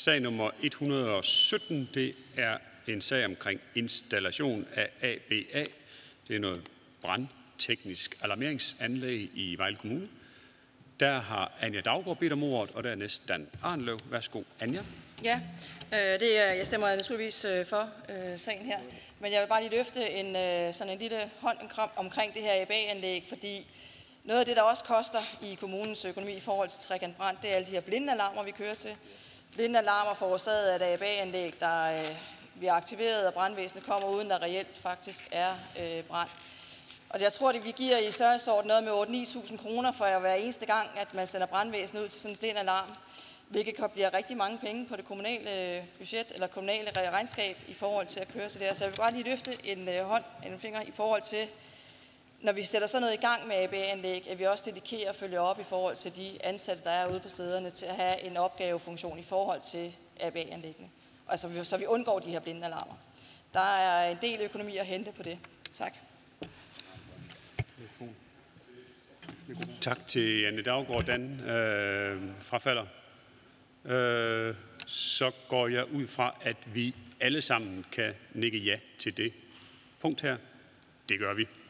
Sag nummer 117, det er en sag omkring installation af ABA. Det er noget brandteknisk alarmeringsanlæg i Vejle Kommune. Der har Anja Daugaard bedt om ordet, og dernæst Dan Arnløv. Værsgo, Anja. Ja, jeg stemmer naturligvis for sagen her, men jeg vil bare lige løfte sådan en lille hånd omkring det her ABA-anlæg, fordi noget af det, der også koster i kommunens økonomi i forhold til Trekant Brand, det er alle de her blindalarmer, vi kører til. Blindalarmer forårsaget af et ABA-anlæg, der bliver aktiveret, og brandvæsenet kommer uden der reelt faktisk er brand. Og jeg tror, at vi giver i størrelsesorden noget med 8-9.000 kroner for hver eneste gang, at man sender brandvæsenet ud til sådan en blind alarm, hvilket bliver rigtig mange penge på det kommunale budget eller kommunale regnskab i forhold til at køre til det her. Så jeg vil bare lige løfte en finger i forhold til, når vi sætter sådan noget i gang med ABA-anlæg, at vi også dedikerer og følger op i forhold til de ansatte, der er ude på stederne, til at have en opgavefunktion i forhold til ABA-anlæggene. Altså, så vi undgår de her blinde alarmer. Der er en del økonomi at hente på det. Tak. Tak til Anja Daugaard. Dan frafalder. Så går jeg ud fra, at vi alle sammen kan nikke ja til det punkt her. Det gør vi.